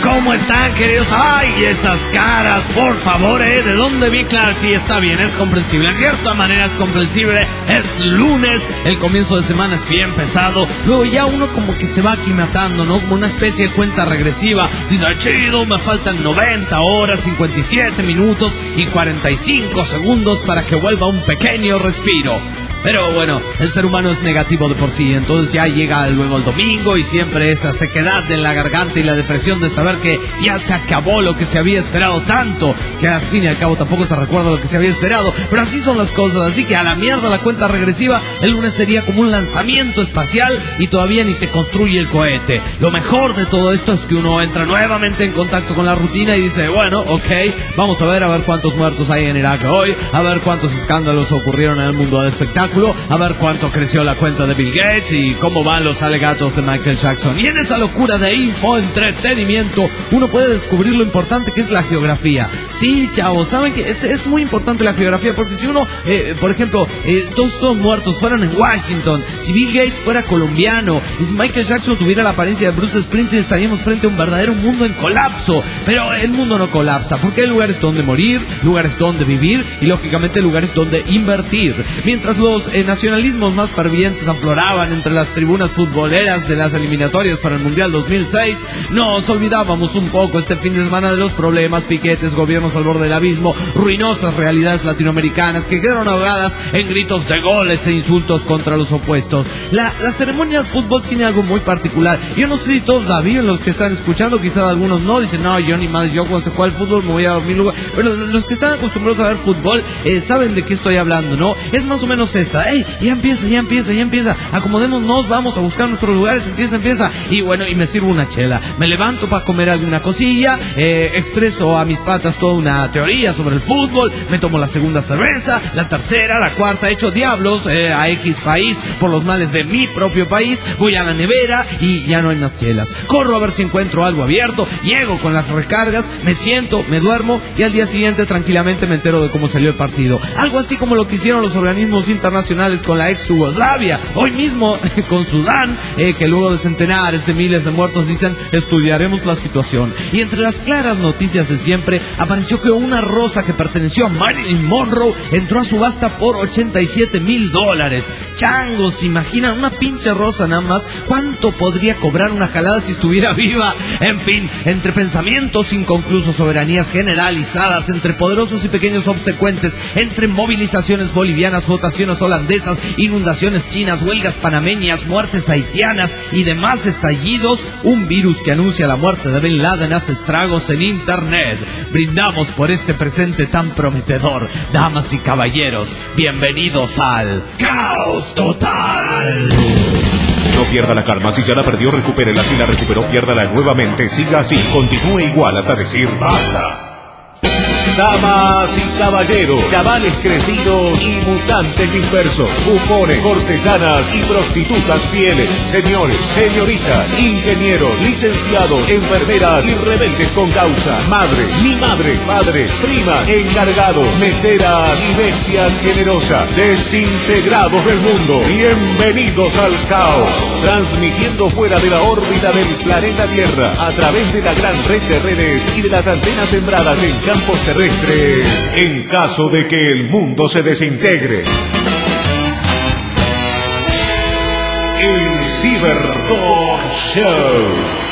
¿Cómo están, queridos? ¡Ay, esas caras! Por favor, ¿de dónde vi? Claro, sí, está bien, es comprensible. En cierta manera es comprensible. Es lunes, el comienzo de semana es bien pesado. Luego ya uno como que se va aclimatando, ¿no? Como una especie de cuenta regresiva. Dice, chido, me faltan 90 horas, 57 minutos y 45 segundos para que vuelva un pequeño respiro. Pero bueno, el ser humano es negativo de por sí, entonces ya llega luego el domingo y siempre esa sequedad en la garganta y la depresión de saber que ya se acabó lo que se había esperado tanto, que al fin y al cabo tampoco se recuerda lo que se había esperado, pero así son las cosas, así que a la mierda la cuenta regresiva. El lunes sería como un lanzamiento espacial y todavía ni se construye el cohete. Lo mejor de todo esto es que uno entra nuevamente en contacto con la rutina y dice, bueno, ok, vamos a ver cuántos muertos hay en Irak hoy, a ver cuántos escándalos ocurrieron en el mundo del espectáculo, a ver cuánto creció la cuenta de Bill Gates y cómo van los alegatos de Michael Jackson. Y en esa locura de infoentretenimiento uno puede descubrir lo importante que es la geografía. Sí, chavos, saben que es muy importante la geografía, porque si uno, por ejemplo, todos estos muertos fueran en Washington, si Bill Gates fuera colombiano y si Michael Jackson tuviera la apariencia de Bruce Springsteen, estaríamos frente a un verdadero mundo en colapso. Pero el mundo no colapsa, porque hay lugares donde morir, lugares donde vivir y lógicamente lugares donde invertir. Mientras los nacionalismos más fervientes afloraban entre las tribunas futboleras de las eliminatorias para el Mundial 2006, nos olvidábamos un poco este fin de semana de los problemas, piquetes, gobiernos al borde del abismo, ruinosas realidades latinoamericanas que quedaron ahogadas en gritos de goles e insultos contra los opuestos. La ceremonia del fútbol tiene algo muy particular. Yo no sé si todos la viven, los que están escuchando, quizás algunos no, dicen, no, yo ni más, yo cuando se juega el fútbol me voy a dormir lugar. Pero los que están acostumbrados a ver fútbol saben de qué estoy hablando, ¿no? Es más o menos esta. ¡Ey! Ya empieza. Acomodémonos, vamos a buscar nuestros lugares. Empieza. Y bueno, y me sirvo una chela. Me levanto para comer alguna cosilla. Expreso a mis patas toda una teoría sobre el fútbol. Me tomo la segunda cerveza, la tercera, la cuarta. Echo diablos a X país por los males de mi propio país. Voy a la nevera y ya no hay más chelas. Corro a ver si encuentro algo abierto. Llego con las recargas. Me siento, me duermo y al día siguiente tranquilamente me entero de cómo salió el partido. Algo así como lo que hicieron los organismos internacionales con la ex Yugoslavia, hoy mismo con Sudán, que luego de centenares de miles de muertos dicen, estudiaremos la situación. Y entre las claras noticias de siempre apareció que una rosa que perteneció a Marilyn Monroe entró a subasta por $87,000. Changos, ¿se imaginan? Una pinche rosa nada más. ¿Cuánto podría cobrar una jalada si estuviera viva? En fin, entre pensamientos inconclusos, soberanías generalizadas, entre poderosos y pequeños obsecuentes, entre movilizaciones bolivianas, votaciones holandesas, inundaciones chinas, huelgas panameñas, muertes haitianas y demás estallidos, un virus que anuncia la muerte de Bin Laden hace estragos en internet. Brindamos por este presente tan prometedor. Damas y caballeros, bienvenidos al Caos Total. No pierda la calma, si ya la perdió, recupérela, si la recuperó, piérdala nuevamente, siga así, continúe igual hasta decir basta. Damas y caballeros, chavales crecidos y mutantes dispersos, bufones, cortesanas y prostitutas fieles, señores, señoritas, ingenieros, licenciados, enfermeras y rebeldes con causa, madre, mi madre, padres, primas, encargados, meseras y bestias generosas, desintegrados del mundo, bienvenidos al caos, transmitiendo fuera de la órbita del planeta Tierra, a través de la gran red de redes y de las antenas sembradas en campos terrestres, en caso de que el mundo se desintegre. El Ciberdog Show.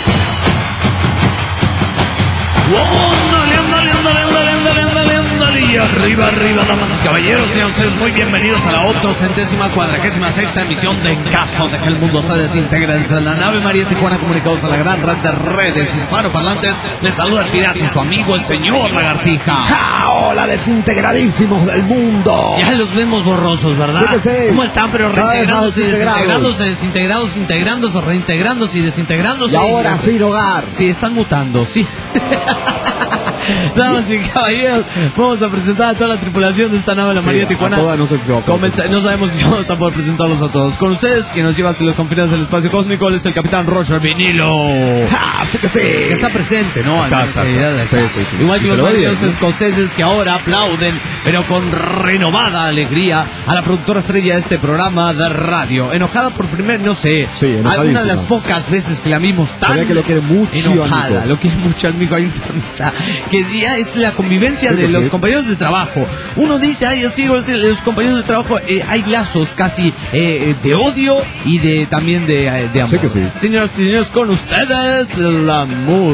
Y arriba, damas y caballeros, sean ustedes muy bienvenidos a la 846ª emisión de En Caso de que el Mundo se Desintegre. Desde la nave María Tijuana, comunicados a la gran red de redes hispanoparlantes, les saluda el pirata y su amigo el señor Lagartija. ¡Ja! ¡Hola, desintegradísimos del mundo! Ya los vemos borrosos, ¿verdad? Sí que sí. ¿Cómo están? Pero reintegrándose, desintegrados, integrándose, reintegrándose y desintegrándose. Y ahora sin hogar. Sí, están mutando, sí. Damas y caballeros, vamos a presentar a toda la tripulación de esta nave de la María Tijuana. No sabemos si vamos a poder presentarlos a todos. Con ustedes, que nos lleva hacia los confines del espacio cósmico, él es el capitán Roger Vinilo. Sí que sí. Que está presente, ¿no? Está. Sí. Igual que los marinos escoceses que ahora aplauden, pero con renovada alegría, a la productora estrella de este programa de radio. Enojada por no sé, alguna de las pocas veces que la vimos tan que lo quiere mucho, enojada. amigo. Lo quiere mucho, amigo. Hay un tornista que ya es la convivencia de los compañeros de trabajo. Uno dice, así los compañeros de trabajo, hay lazos casi de odio y también de amor. Sí que sí. Señoras y señores, con ustedes, la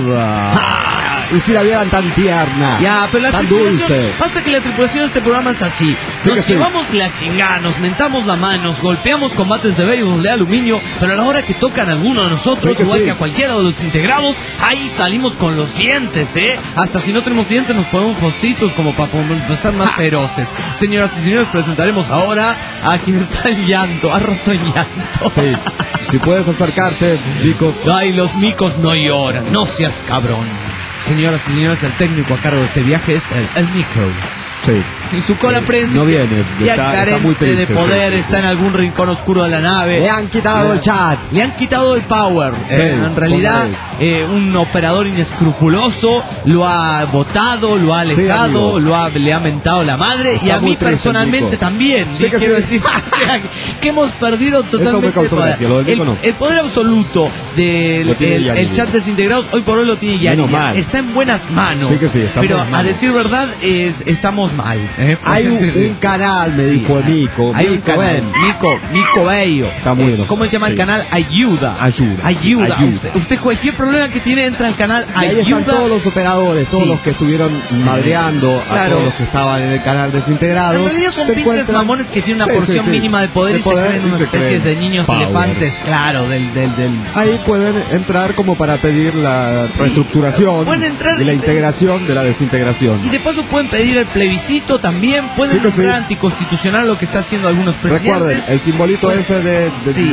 muda. Y si la vieran tan tierna, Ya, pero la tan tripulación, dulce. pasa que la tripulación de este programa es así. Sí que Nos sí. llevamos la chingada, nos mentamos la mano, nos golpeamos con bates de béisbol de aluminio, pero a la hora que tocan a alguno de nosotros, Sí que igual sí. que a cualquiera de los integrados, ahí salimos con los dientes, Hasta si no tenemos dientes nos ponemos postizos como para ser más feroces. Señoras y señores, presentaremos ahora a quien está en llanto, ha roto en llanto. Sí. Si puedes acercarte, Vico. Ay, los micos no lloran, no seas cabrón. Señoras y señores, el técnico a cargo de este viaje es el Mico. Sí. Y su cola prensa, no viene, ya está carente muy triste, de poder, sí. está en algún rincón oscuro de la nave. Le han quitado el chat. Le han quitado el power. Sí, En realidad, un operador inescrupuloso lo ha botado, lo ha alejado, amigo. le ha mentado la madre. Está y a mí muy triste, Nico. personalmente también. Sí que quiero sí. decir, o sea, que hemos perdido totalmente me causó el poder. gracia, lo del Nico no. El poder absoluto del Lo tiene Yanni. el chat desintegrados, hoy por hoy lo tiene Yanni. Menos mal. Está en buenas manos. Sí que sí, está en pero buenas a manos. decir verdad, estamos mal. Hay un canal, me dijo el Mico. Hay un Mico, canal, ven. Mico Bello. Está muy enojado. ¿Cómo se llama el Sí. canal? Ayuda. Ayuda. Usted cualquier problema que tiene entra al canal Y ahí están Ayuda. todos los operadores, todos Sí. los que estuvieron madreando a Claro. todos los que estaban en el canal desintegrado. En realidad son se pinches encuentran- mamones que tienen una Sí, porción sí. mínima de poder y se creen y unas se especies de creen niños power. elefantes, claro, del Ahí pueden entrar como para pedir la reestructuración Pueden entrar y la integración de la desintegración. y de paso pueden pedir el plebiscito también, pueden Sí que sí. entrar anticonstitucional lo que está haciendo algunos presidentes. Recuerden, el simbolito ese de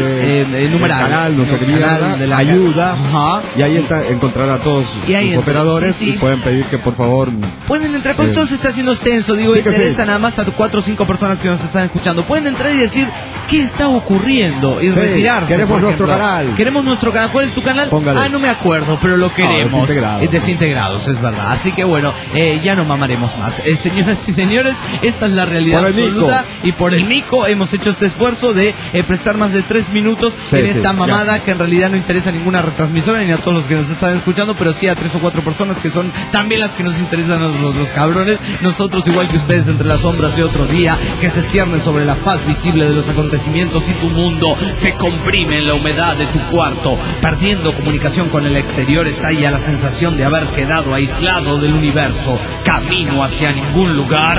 el numeral. del canal, no sé qué El canal mierda, de la- ayuda, Ajá. y ahí encontrará a todos Y ahí sus entra, operadores sí. y pueden pedir que por favor Pueden entrar, pues todo se está haciendo extenso, digo, Sí que interesa sí. nada más a 4 o 5 personas que nos están escuchando. Pueden entrar y decir qué está ocurriendo y Sí, retirarse. queremos por nuestro ejemplo. canal. Queremos nuestro canal. ¿Cuál es tu canal? Póngale. Ah, no me acuerdo, pero lo queremos. Desintegrados. Desintegrados, es verdad. Así que bueno, ya no mamaremos más. Señoras y señores, esta es la realidad Por el absoluta. Mico. Y por el Mico hemos hecho este esfuerzo de prestar más de 3 minutos Sí, en sí, esta ya. mamada que en realidad no interesa a ninguna retransmisora ni a todos los que nos están escuchando, pero sí a 3 o 4 personas que son también las que nos interesan a nosotros, cabrones. Nosotros, igual que ustedes, entre las sombras de otro día, que se ciernen sobre la faz visible de los acontecimientos y tu mundo se comprime en la humedad de tu cuarto, perdiendo comunicación con el exterior, está ya la sensación de haber quedado aislado del universo, camino hacia ningún lugar.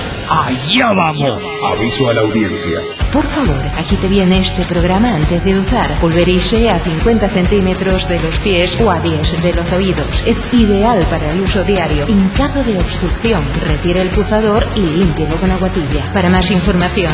¡Allá vamos! Aviso a la audiencia. Por favor, aquí te viene este programa antes de usar. Pulverice a 50 centímetros de los pies o a 10 de los oídos. Es ideal para el uso diario. En caso de obstrucción, retire el pulsador y límpielo con agua tibia. Para más información,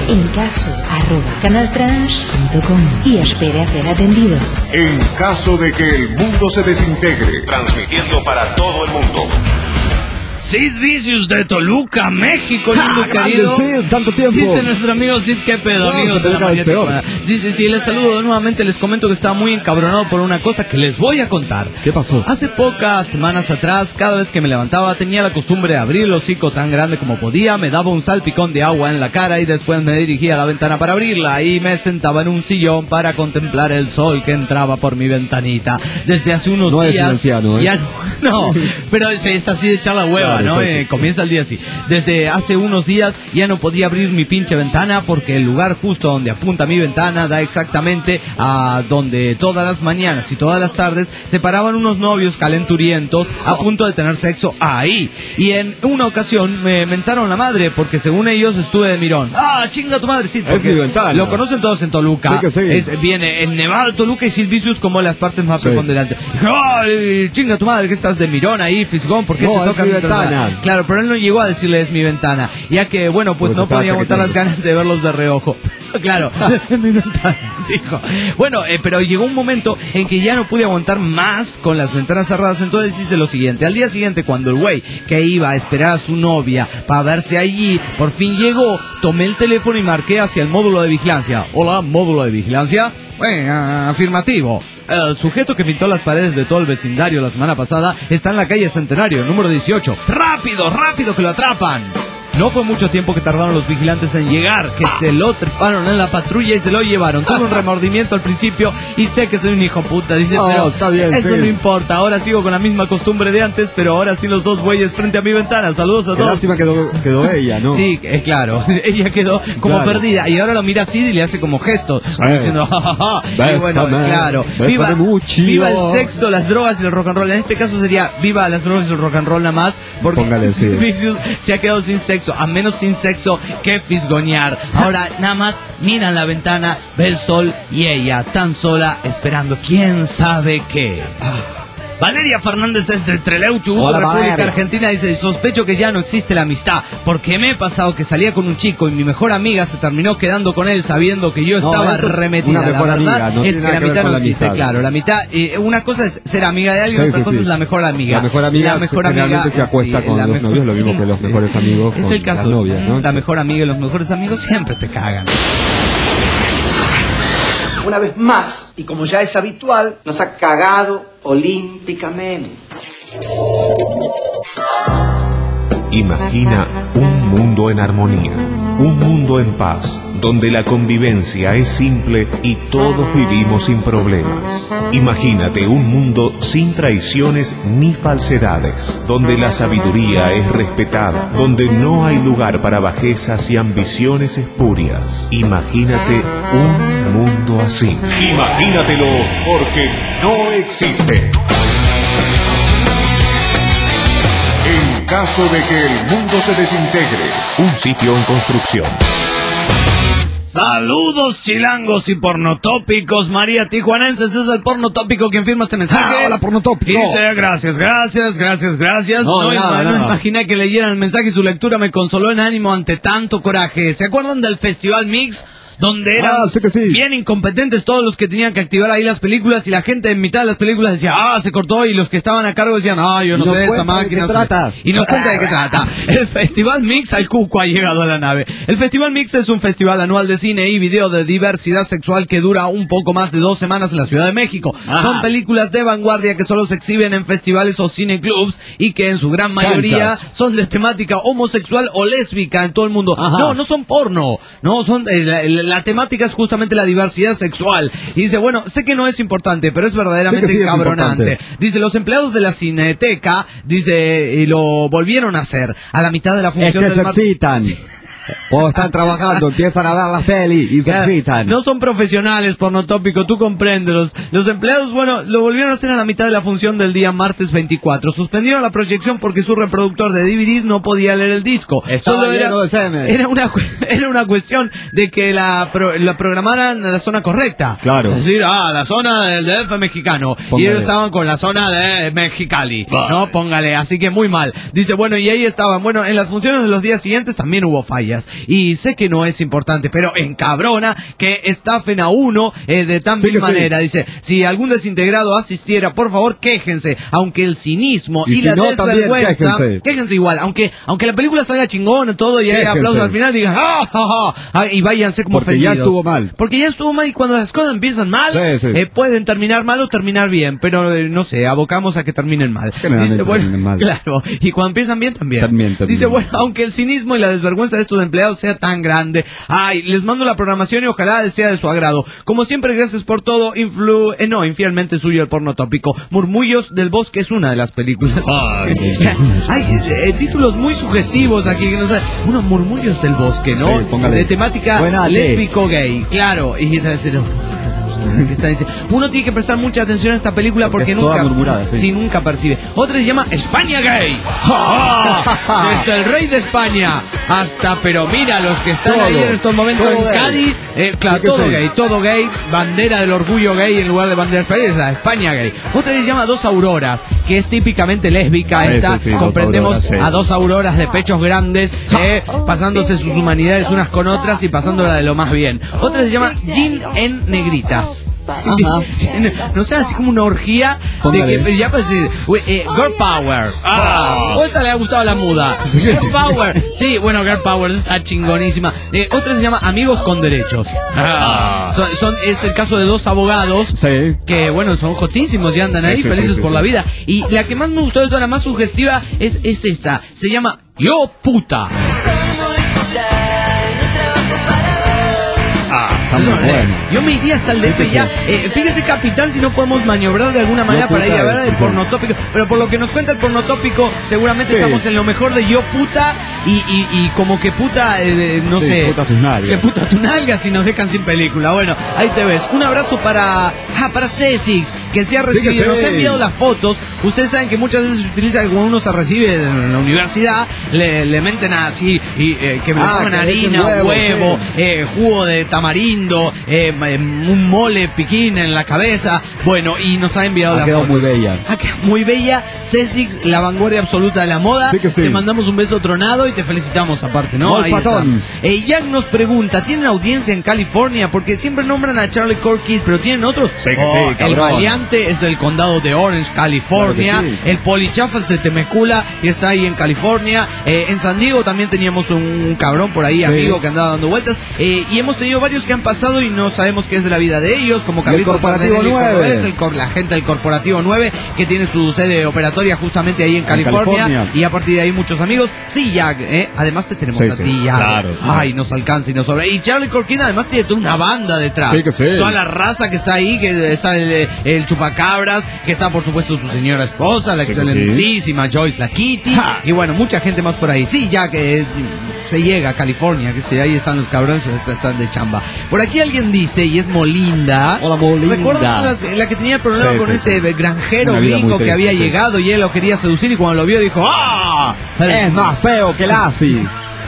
encaso@canaltrans.com y espere a ser atendido. En caso de que el mundo se desintegre, transmitiendo para todo el mundo. Sid Vicious de Toluca, México, lindo querido. Sí, tanto tiempo. Dice nuestro amigo Sid, qué pedo, No, amigos se de la Toluca es María peor. Tijuana. Dice, si les saludo nuevamente, les comento que estaba muy encabronado por una cosa que les voy a contar. ¿Qué pasó? Hace pocas semanas atrás, cada vez que me levantaba, tenía la costumbre de abrir el hocico tan grande como podía, me daba un salpicón de agua en la cara y después me dirigía a la ventana para abrirla y me sentaba en un sillón para contemplar el sol que entraba por mi ventanita. Desde hace unos No es días... un anciano, ¿eh? Ya no, pero es así de echar la hueva, Claro, ¿no? sí, sí. Comienza el día así. Desde hace unos días ya no podía abrir mi pinche ventana porque el lugar justo donde apunta mi ventana da exactamente a donde todas las mañanas y todas las tardes se paraban unos novios calenturientos a punto de tener sexo ahí. Y en una ocasión me mentaron la madre porque según ellos estuve de mirón. ¡Ah, chinga tu madre! Sí, porque mi ventana. lo conocen todos en Toluca. Sí que sí. Viene en Nevado, Toluca y Sid Vicious como las partes más Sí. preponderantes. ¡Ay, chinga tu madre! ¿Qué estás de mirón ahí, fisgón? ¿Por qué No, te es tocas mi mientras ventana. va? Claro, pero él no llegó a decirle es mi ventana, ya que, bueno, pues Porque no estaba podía aguantar las chaqueteando. ganas de verlos de reojo. Claro, mi ventana, dijo. Bueno, pero llegó un momento en que ya no pude aguantar más con las ventanas cerradas, entonces hice lo siguiente. Al día siguiente, cuando el güey que iba a esperar a su novia para verse allí, por fin llegó, tomé el teléfono y marqué hacia el módulo de vigilancia. Hola, módulo de vigilancia. Afirmativo. El sujeto que pintó las paredes de todo el vecindario la semana pasada está en la calle Centenario, número 18. ¡Rápido, rápido que lo atrapan! No fue mucho tiempo que tardaron los vigilantes en llegar, que se lo treparon en la patrulla y se lo llevaron. Tuve un remordimiento al principio y sé que soy un hijo puta, dice, pero está bien, eso sí. no importa. Ahora sigo con la misma costumbre de antes, pero ahora sí los dos güeyes frente a mi ventana. Saludos a Qué todos. lástima quedó ella, ¿no? Sí, claro, ella quedó como Claro. perdida y ahora lo mira así y le hace como gestos, como diciendo, jajaja. Y bueno, Bésame, claro, bésame mucho. viva el sexo, las drogas y el rock and roll. En este caso sería viva las drogas y el rock and roll nada más, porque Póngale, sí. Vicious se ha quedado sin sexo, a menos sin sexo que fisgoñar. Ahora nada más mira en la ventana, ve el sol y ella tan sola esperando quién sabe qué. Valeria Fernández desde Treleuchu, Hola, República Valeria. Argentina, dice, sospecho que ya no existe la amistad, porque me he pasado que salía con un chico y mi mejor amiga se terminó quedando con él sabiendo que yo estaba eso es remetida. una mejor La verdad amiga, no es tiene que nada la que ver mitad con no la existe, amistad. claro. La mitad, una cosa es ser amiga de alguien, Sí, otra sí, cosa sí. es la mejor amiga. La mejor amiga generalmente se acuesta sí, con la los mejor- novios, lo mismo que los mejores amigos Es con el caso, las novias, ¿no? la mejor amiga y los mejores amigos siempre te cagan. Una vez más, y como ya es habitual, nos ha cagado olímpicamente. Imagina un mundo en armonía, un mundo en paz, donde la convivencia es simple y todos vivimos sin problemas. Imagínate un mundo sin traiciones ni falsedades, donde la sabiduría es respetada, donde no hay lugar para bajezas y ambiciones espurias. Imagínate un mundo así. Imagínatelo, porque no existe. En caso de que el mundo se desintegre, un sitio en construcción. Saludos chilangos y pornotópicos, María Tijuanenses es el pornotópico quien firma este mensaje. Hola, pornotópico. Y dice, gracias. No, nada. Imaginé que leyeran el mensaje y su lectura me consoló en ánimo ante tanto coraje. ¿Se acuerdan del Festival Mix? Donde eran sí que sí. bien incompetentes todos los que tenían que activar ahí las películas y la gente en mitad de las películas decía, se cortó, y los que estaban a cargo decían, yo no Y nos sé esta cuenta de máquina. qué no sé". trata. Y nos cuenta de qué trata. El Festival Mix al cuco ha llegado a la nave. El Festival Mix es un festival anual de cine y video de diversidad sexual que dura un poco más de 2 semanas en la Ciudad de México. Ajá. Son películas de vanguardia que solo se exhiben en festivales o cineclubs y que en su gran mayoría Chanchas. son de temática homosexual o lésbica en todo el mundo. Ajá. No son porno. No, son la temática es justamente la diversidad sexual. Y dice, bueno, sé que no es importante, pero es verdaderamente Sí que sí es cabronante. importante. Dice, los empleados de la Cineteca, dice, y lo volvieron a hacer a la mitad de la Es función que del se mar- excitan. Sí. O están trabajando, empiezan a ver las pelis y se Claro, excitan. no son profesionales, pornotópico, tú compréndelos. Los empleados, bueno, lo volvieron a hacer a la mitad de la función del día martes 24. Suspendieron la proyección porque su reproductor de DVDs no podía leer el disco. Estaba lleno de semen. Era una cuestión de que la programaran en la zona correcta. Claro. Es decir, la zona del DF mexicano. Y Póngale. ellos estaban con la zona de Mexicali. No, póngale, así que muy mal. Dice, bueno, y ahí estaban. Bueno, en las funciones de los días siguientes también hubo fallas. Y sé que no es importante, pero encabrona que estafen a uno de tan Sí vil que sí. manera. Dice, si algún desintegrado asistiera, por favor, quéjense. Aunque el cinismo Y y si la no, también desvergüenza, quéjense. igual. Aunque la película salga chingona, todo, y haya Quéjense. aplausos al final, digan, y váyanse como Porque ya ofendidos. estuvo mal. Porque ya estuvo mal, y cuando las cosas empiezan mal, Sí, sí. pueden terminar mal o terminar bien, pero no sé, abocamos a que terminen mal. Generalmente Dice, bueno, terminan mal. claro, y cuando empiezan bien también. También. Dice, bueno, aunque el cinismo y la desvergüenza de estos empleados sea tan grande, les mando la programación y ojalá sea de su agrado. Como siempre, gracias por todo, infielmente suyo el pornotópico. Murmullos del Bosque es una de las películas. Hay títulos muy sugestivos aquí, que no sé, unos Murmullos del Bosque, ¿no? Sí, póngale. De temática Buena ley. lésbico-gay, claro, y que está diciendo, uno tiene que prestar mucha atención a esta película porque es toda nunca, murmurada, sí. nunca percibe. Otra se llama España Gay. Desde el rey de España hasta, pero mira, los que están Todo, ahí en estos momentos todo en gay. Cádiz, claro, Sí que todo sí. gay, todo gay, bandera del orgullo gay en lugar de bandera del país, es la España gay. Otra que se llama Dos Auroras, que es típicamente lésbica, Sí, esta, sí, sí, comprendemos Dos Auroras, sí. a dos auroras de pechos grandes, pasándose sus humanidades unas con otras y pasándola de lo más bien. Otra se llama Gin en Negritas. Ajá. No sé, así como una orgía Póngale. de que ya para decir Girl Power. O esta le ha gustado la muda. Sí, Girl sí. Power. Sí, bueno, Girl Power está chingonísima. Otra se llama Amigos con Derechos. Es el caso de dos abogados Sí. que, bueno, son jotísimos y andan ahí Sí, sí, felices sí, por sí. la vida. Y la que más me gustó de todas, la más sugestiva, es esta. Se llama Yo Puta. Está muy bueno. Yo me iría hasta el Sí, DF que sí. ya. Fíjese, capitán, si no podemos maniobrar de alguna manera Yo para ir puta, a ver sí, el sí. pornotópico. Pero por lo que nos cuenta el pornotópico, seguramente Sí. estamos en lo mejor de Yo Puta y como que puta, no Sí, sé. puta tus nalgas. Que puta tu nalgas y nos dejan sin película. Bueno, ahí te ves. Un abrazo para Cesix, que se ha Sí, que recibido. Nos sí. ha enviado las fotos. Ustedes saben que muchas veces se utiliza que cuando uno se recibe en la universidad, le meten así, y que le pongan que le echen harina, huevo, jugo de tamarindo, un mole piquín en la cabeza. Bueno, y nos ha enviado Ha la quedado foto. muy bella. Ha quedado muy bella. Cesix, la vanguardia absoluta de la moda. Sí que sí. Te mandamos un beso tronado y te felicitamos aparte, ¿no? Molt Ahí está. patons. Jack nos pregunta, ¿tienen audiencia en California? Porque siempre nombran a Charlie Corkis, pero ¿tienen otros? Sí que sí, El cabrón. Valiante es del condado de Orange, California. Claro que sí. El Polichafa es de Temecula y está ahí en California. En San Diego también teníamos un cabrón por ahí, Sí. amigo, que andaba dando vueltas. Y hemos tenido varios que han pasado y no sabemos qué es de la vida de ellos, como Carlitos Corporativo Cardenelli 9. Cordobés, la gente del Corporativo 9, que tiene su sede operatoria justamente ahí en California. California. Y a partir de ahí muchos amigos. Sí, Jack, además te tenemos Sí, a sí, ti, Jack. claro. Ay, nos alcanza y nos sobra. Y Charlie Corkin además tiene toda una banda detrás. Sí que sí. Toda la raza que está ahí, que está el chupacabras, que está por supuesto su señora esposa, la Sí que excelentísima Joyce la Kitty. Ja. Y bueno, mucha gente más por ahí. Sí, Jack, se llega a California, que sí, ahí están los cabrones, están de chamba. Por aquí alguien dice, y es Molinda. Hola, Molinda. ¿Recuerdas la que tenía el problema Sí, con sí, ese sí. granjero Una vida gringo muy que había triste, sí. llegado y él lo quería seducir y cuando lo vio dijo, ¡ah! Es más feo que Lassie.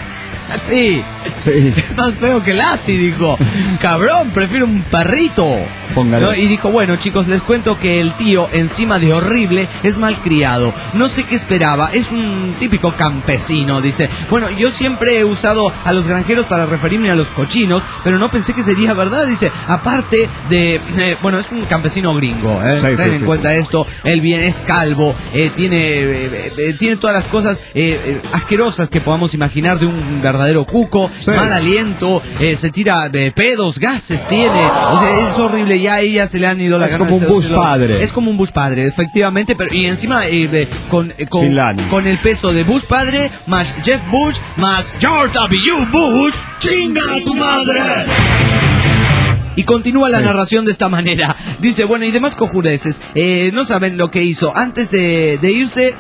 Sí, Sí. es más feo que Lassie, dijo. Cabrón, prefiero un perrito. Póngale. ¿No? Y dijo, bueno chicos, les cuento que el tío, encima de horrible, es malcriado. No sé qué esperaba, es un típico campesino, dice. Bueno, yo siempre he usado a los granjeros para referirme a los cochinos, pero no pensé que sería verdad, dice. Aparte de, bueno, es un campesino gringo, Sí, ten sí, en sí, cuenta sí. esto. Él bien es calvo, tiene todas las cosas asquerosas que podamos imaginar de un verdadero cuco. Sí. Mal aliento, se tira pedos, gases tiene, o sea, es horrible, ya a ella se le han ido las Es ganas como de un Bush seducirlo. padre. Es como un Bush padre, efectivamente, pero y encima Sin lana. con el peso de Bush padre, más Jeff Bush, más George W. Bush, ¡chinga a tu madre! Y continúa la narración de esta manera. Dice, bueno, y demás cojudeces. No saben lo que hizo. Antes de irse,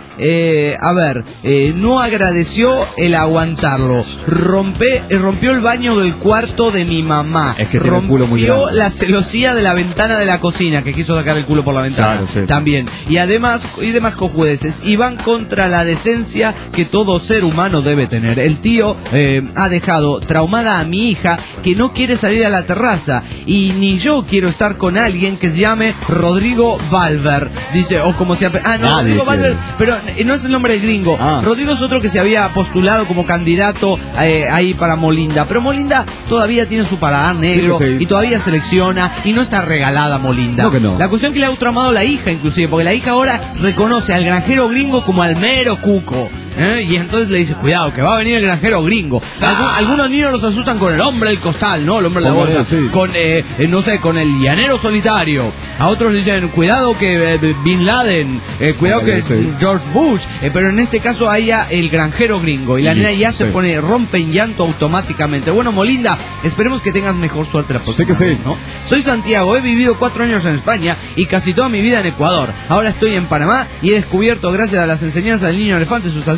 no agradeció el aguantarlo. Rompió el baño del cuarto de mi mamá. Es que tiene el culo muy Rompió grande. la celosía de la ventana de la cocina, que quiso sacar el culo por la ventana. Claro, sí, sí. También. Y demás cojudeces. Y van contra la decencia que todo ser humano debe tener. El tío ha dejado traumada a mi hija, que no quiere salir a la terraza. Y ni yo quiero estar con alguien que se llame Rodrigo Valver. Dice, o como se llama. Nadie Rodrigo Valver, quiere. pero no es el nombre del gringo. Ah. Rodrigo es otro que se había postulado como candidato ahí para Molinda. Pero Molinda todavía tiene su paladar negro Sí, sí. y todavía selecciona y no está regalada Molinda. No que no. La cuestión que le ha tramado la hija, inclusive, porque la hija ahora reconoce al granjero gringo como al mero cuco. Y entonces le dice, cuidado, que va a venir el granjero gringo. Algunos niños los asustan con el hombre del costal, ¿no? El hombre de la Hombre, bolsa. sí. Con, no sé, con el llanero solitario. A otros dicen, cuidado que Bin Laden, cuidado que Sí. George Bush. Pero en este caso a ella el granjero gringo. Y la Sí, nena ya se sí. rompe en llanto automáticamente. Bueno, Molinda, esperemos que tengas mejor suerte la próxima Sí que sí. vez, ¿no? Soy Santiago, he vivido 4 años en España y casi toda mi vida en Ecuador. Ahora estoy en Panamá y he descubierto, gracias a las enseñanzas del niño elefante, sus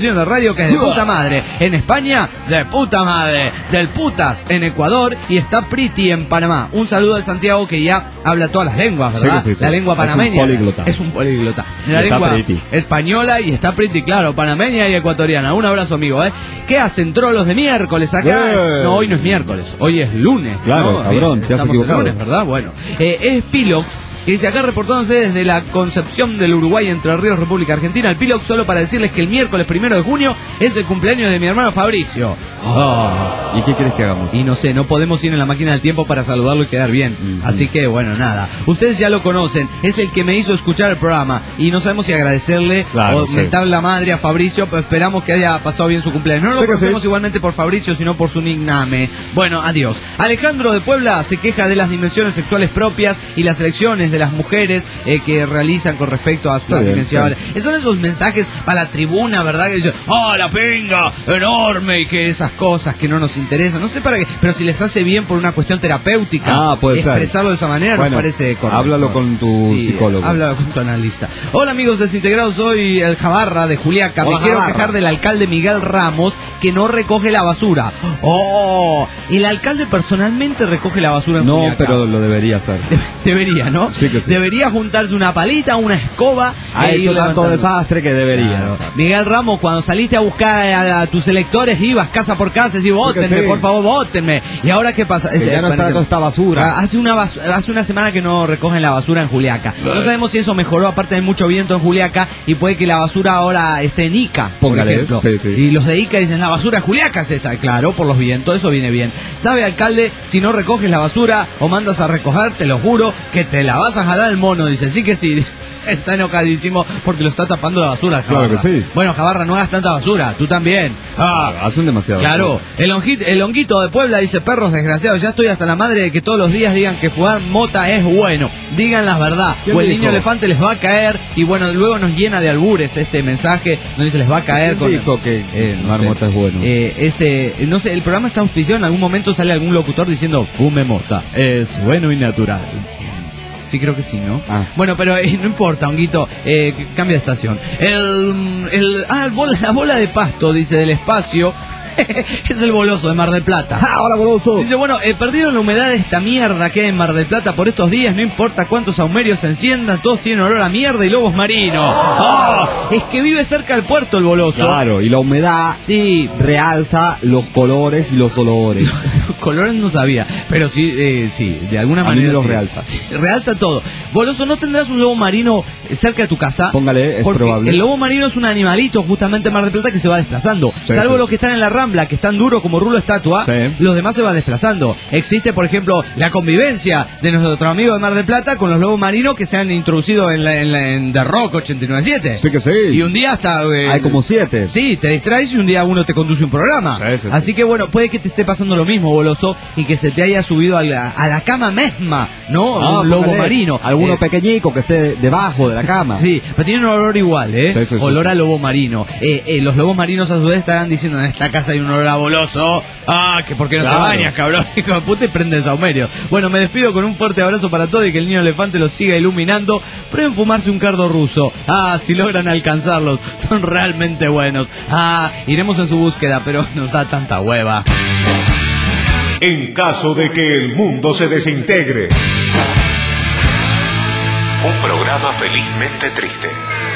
estación de radio que es de puta madre. En España, de puta madre. Del putas en Ecuador y está Priti en Panamá. Un saludo de Santiago que ya habla todas las lenguas, ¿verdad? Sí. La lengua panameña. Es un políglota. La lengua Priti. española y está Priti, claro, panameña y ecuatoriana. Un abrazo, amigo, ¿eh? ¿Qué hacen trolos de miércoles acá? No, hoy no es miércoles, hoy es lunes. Claro, ¿no? cabrón, te has Estamos equivocado. el lunes, ¿verdad? Bueno, es Pilox. Que dice acá reportándose desde la Concepción del Uruguay, Entre Ríos, República Argentina. El Pilox solo para decirles que el miércoles 1 de junio es el cumpleaños de mi hermano Fabricio. ¿Y qué quieres que hagamos? Y no sé, no podemos ir en la máquina del tiempo para saludarlo y quedar bien. Así que, bueno, nada. Ustedes ya lo conocen, es el que me hizo escuchar el programa. Y no sabemos si agradecerle o mentarle la madre a Fabricio, pero esperamos que haya pasado bien su cumpleaños. No lo conocemos igualmente por Fabricio, sino por su nickname. Bueno, adiós. Alejandro de Puebla se queja de las dimensiones sexuales propias y las elecciones de las mujeres que realizan con respecto a sus dimensiones. Son esos mensajes para la tribuna, ¿verdad? Que dicen, la pinga enorme y que esas cosas que no nos interesan. No sé para qué, pero si les hace bien por una cuestión terapéutica, puede expresarlo de esa manera nos parece correcto. Háblalo con tu psicólogo. Háblalo con tu analista. Hola amigos desintegrados, soy el Jabarra de Juliaca. Me quiero quejar del alcalde Miguel Ramos que no recoge la basura. El alcalde personalmente recoge la basura en Juliaca. No, pero lo debería hacer. Debería, ¿no? Sí que sí. Debería juntarse una palita, una escoba. Ha hecho tanto desastre que debería. Claro. Miguel Ramos, cuando saliste a buscar a tus electores, ibas casa por casa y decías, vótenme, por favor, vótenme. ¿Y ahora qué pasa? Que ya no está toda esta basura. Hace una semana que no recogen la basura en Juliaca. No sabemos si eso mejoró, aparte hay mucho viento en Juliaca y puede que la basura ahora esté en Ica, por ejemplo. Sí. Y los de Ica dicen, la basura en Juliaca se está. Claro, por los vientos, eso viene bien. ¿Sabe, alcalde? Si no recoges la basura o mandas a recoger, te lo juro que te la vas a jalar el mono. Dice, sí que sí. Está enojadísimo porque lo está tapando la basura. Claro que sí. Bueno, Jabarra, no hagas tanta basura, tú también. Hacen demasiado. Claro, el honguito de Puebla dice, perros desgraciados, ya estoy hasta la madre de que todos los días digan que fumar mota es bueno. Digan la verdad, o el niño elefante les va a caer. Y bueno, luego nos llena de albures este mensaje, nos dice les va a caer. ¿Quién dijo que fumar mota es bueno? No sé, el programa está auspiciado, en algún momento sale algún locutor diciendo, fume mota, es bueno y natural. Sí, creo que sí, ¿no? Bueno, pero no importa, honguito, cambia de estación. La bola de pasto, dice, del espacio. Es el Boloso de Mar del Plata. ¡Hola, Boloso! Dice, bueno, he perdido la humedad de esta mierda que hay en Mar del Plata por estos días. No importa cuántos saumerios se enciendan, todos tienen olor a mierda y lobos marinos. Es que vive cerca del puerto el Boloso. Claro, y la humedad realza los colores y los olores. Los colores no sabía, pero sí, de alguna manera. Los realza. Sí, realza todo. Boloso, ¿no tendrás un lobo marino cerca de tu casa? Póngale, es porque probable. El lobo marino es un animalito justamente en Mar del Plata que se va desplazando. Salvo los que están en la Rambla, que están duros como rulo estatua, los demás se va desplazando. Existe, por ejemplo, la convivencia de nuestro amigo de Mar del Plata con los lobos marinos que se han introducido en The Rock 89.7. Sí que sí. Y un día hasta... hay como 7. Sí, te distraes y un día uno te conduce un programa. Así que bueno, puede que te esté pasando lo mismo, Boloso, y que se te haya subido a la cama misma, ¿no? Un lobo marino. Alguno pequeñico que esté debajo de la cama. Sí, pero tiene un olor igual, olor a lobo marino. Los lobos marinos a su vez estarán diciendo, en esta casa hay un olor a Boloso. Que por qué no te bañas, cabrón, hijo de puta, y prende el saumerio. Bueno, me despido con un fuerte abrazo para todos y que el niño elefante los siga iluminando. Prueben fumarse un cardo ruso. Si logran alcanzarlos, son realmente buenos. Iremos en su búsqueda, pero nos da tanta hueva. En caso de que el mundo se desintegre. Un programa felizmente triste.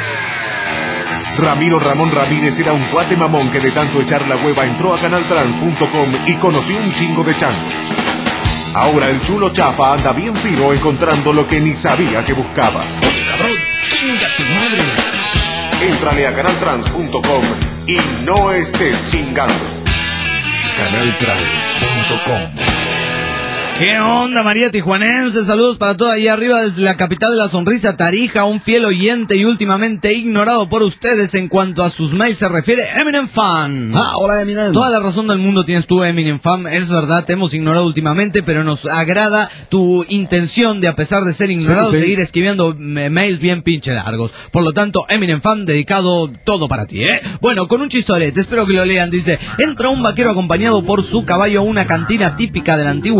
Ramiro Ramón Ramírez era un cuate mamón que de tanto echar la hueva entró a canaltrans.com y conoció un chingo de changos. Ahora el chulo chafa anda bien fino encontrando lo que ni sabía que buscaba. Oye, cabrón, chinga tu madre. Éntrale a canaltrans.com y no estés chingando. Canaltrans.com. ¿Qué onda, María Tijuanense? Saludos para todos allá arriba desde la capital de la sonrisa, Tarija, un fiel oyente y últimamente ignorado por ustedes en cuanto a sus mails se refiere, Eminem Fan. Hola, Eminem. Toda la razón del mundo tienes tú, Eminem Fan, es verdad, te hemos ignorado últimamente, pero nos agrada tu intención de, a pesar de ser ignorado, seguir escribiendo mails bien pinche largos. Por lo tanto, Eminem Fan, dedicado todo para ti, Bueno, con un chistorete, espero que lo lean, dice, entra un vaquero acompañado por su caballo a una cantina típica del antiguo y lejano oeste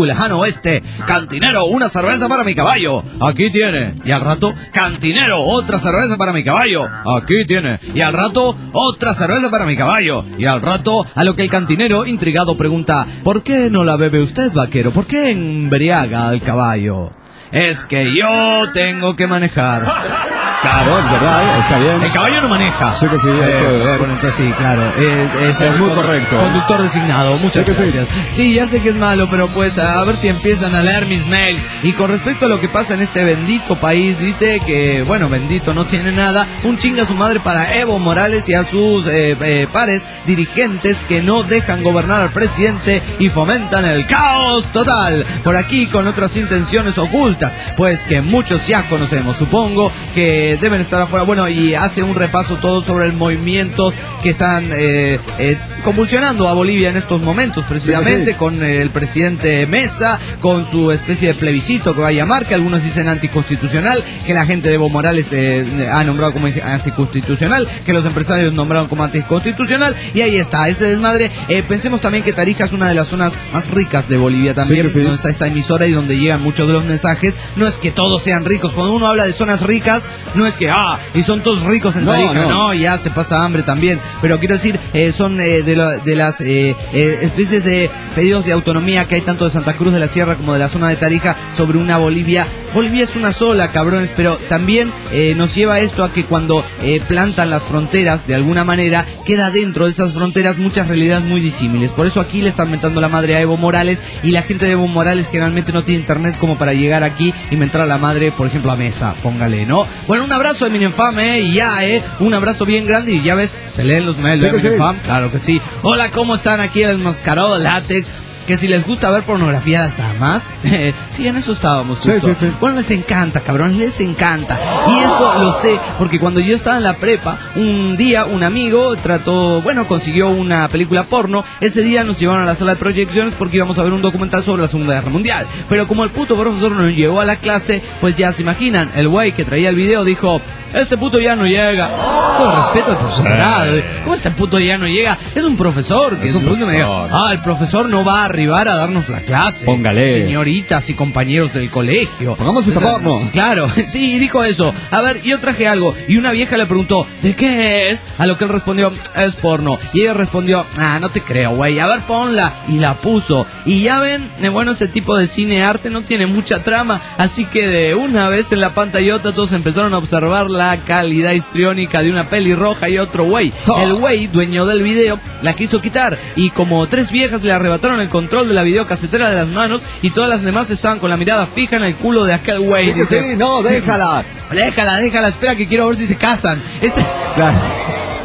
oeste. Cantinero, una cerveza para mi caballo. Aquí tiene. Y al rato, cantinero, otra cerveza para mi caballo. Aquí tiene. Y al rato, otra cerveza para mi caballo. Y al rato, a lo que el cantinero, intrigado, pregunta: ¿por qué no la bebe usted, vaquero? ¿Por qué embriaga al caballo? Es que yo tengo que manejar. Claro, es verdad, está bien. El caballo no maneja. Sí que sí, hay que beber. Bueno, entonces sí, claro. Es muy correcto. Conductor designado, muchas Sí que gracias. Sí, ya sé que es malo, pero pues a ver si empiezan a leer mis mails. Y con respecto a lo que pasa en este bendito país, dice que, bueno, bendito no tiene nada. Un chinga a su madre para Evo Morales y a sus pares dirigentes que no dejan gobernar al presidente y fomentan el caos total. Por aquí con otras intenciones ocultas, pues que muchos ya conocemos, supongo que deben estar afuera. Bueno, y hace un repaso todo sobre el movimiento que están convulsionando a Bolivia en estos momentos, precisamente, sí. Con el presidente Mesa, con su especie de plebiscito que va a llamar, que algunos dicen anticonstitucional, que la gente de Evo Morales ha nombrado como anticonstitucional, que los empresarios nombraron como anticonstitucional, y ahí está, ese desmadre. Pensemos también que Tarija es una de las zonas más ricas de Bolivia también, sí. donde está esta emisora y donde llegan muchos de los mensajes. No es que todos sean ricos, cuando uno habla de zonas ricas, no es que, y son todos ricos en Tarija, no, ya se pasa hambre también, pero quiero decir, son de las especies de pedidos de autonomía que hay tanto de Santa Cruz de la Sierra como de la zona de Tarija sobre una Bolivia. Bolivia es una sola, cabrones, pero también nos lleva esto a que cuando plantan las fronteras, de alguna manera, queda dentro de esas fronteras muchas realidades muy disímiles. Por eso aquí le están mentando la madre a Evo Morales, y la gente de Evo Morales generalmente no tiene internet como para llegar aquí y mentar a la madre, por ejemplo, a Mesa, póngale, ¿no? Bueno, un abrazo de Minenfam, y ya, un abrazo bien grande, y ya ves, se leen los mails de Minenfam, claro que sí. Hola, ¿cómo están? Aquí el mascarado de látex. Que si les gusta ver pornografía hasta más, sí, en eso estábamos justo. Sí. Bueno, les encanta, cabrón, les encanta. Y eso lo sé, porque cuando yo estaba en la prepa, un día un amigo consiguió una película porno. Ese día nos llevaron a la sala de proyecciones porque íbamos a ver un documental sobre la Segunda Guerra Mundial. Pero como el puto profesor nos llegó a la clase, pues ya se imaginan, el güey que traía el video dijo: este puto ya no llega. Con respeto al profesorado, ¿cómo este puto ya no llega? Es un profesor. Que es un profesor. El profesor no va a arribar a darnos la clase. Póngale. Señoritas y compañeros del colegio. Pongamos esta porno. Claro, sí, dijo eso. A ver, yo traje algo. Y una vieja le preguntó: ¿de qué es? A lo que él respondió: es porno. Y ella respondió: no te creo, güey. A ver, ponla. Y la puso. Y ya ven, bueno, ese tipo de cine arte no tiene mucha trama. Así que de una vez en la pantallota todos empezaron a observar la calidad histriónica de una pelirroja y otro güey. El güey, dueño del video, la quiso quitar. Y como 3 viejas le arrebataron el control de la videocasetera de las manos, y todas las demás estaban con la mirada fija en el culo de aquel güey. Sí, no, déjala. Déjala, espera que quiero ver si se casan. Claro.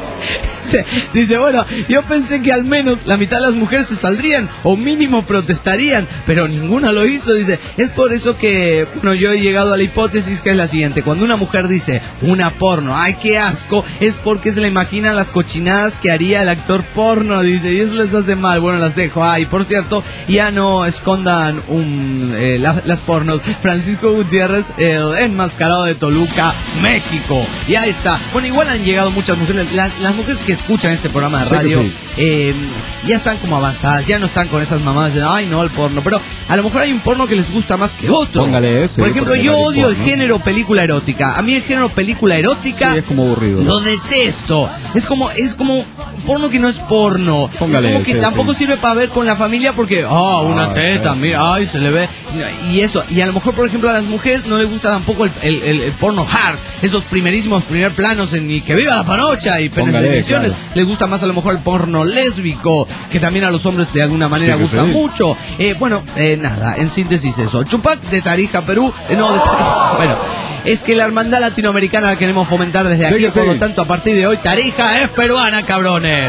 Dice, bueno, yo pensé que al menos la mitad de las mujeres se saldrían o mínimo protestarían, pero ninguna lo hizo. Dice, es por eso que, bueno, yo he llegado a la hipótesis que es la siguiente: cuando una mujer dice una porno, ay, qué asco, es porque se le imaginan las cochinadas que haría el actor porno, dice, y eso les hace mal. Bueno, las dejo. Y por cierto, ya no escondan las pornos. Francisco Gutiérrez, el enmascarado de Toluca, México. Y ahí está. Bueno, igual han llegado muchas mujeres, las mujeres que escuchan este programa de radio, ya están como avanzadas, ya no están con esas mamadas de ay no, el porno, pero a lo mejor hay un porno que les gusta más que otro. Póngale ese. Por ejemplo, yo odio el género película erótica. A mí el género película erótica es como aburrido. Lo detesto. Es como porno que no es porno. Póngale como que ese, tampoco sirve para ver con la familia porque una teta, mira, se le ve. Y eso, y a lo mejor, por ejemplo, a las mujeres no les gusta tampoco el porno hard, esos primer planos y que viva la panocha y penetraciones. Claro. Les gusta más a lo mejor el porno lésbico, que también a los hombres de alguna manera gusta mucho. Nada, en síntesis eso. Chupac de Tarija, Perú. Bueno, es que la hermandad latinoamericana la queremos fomentar desde aquí, por lo tanto, a partir de hoy, Tarija es peruana, cabrones.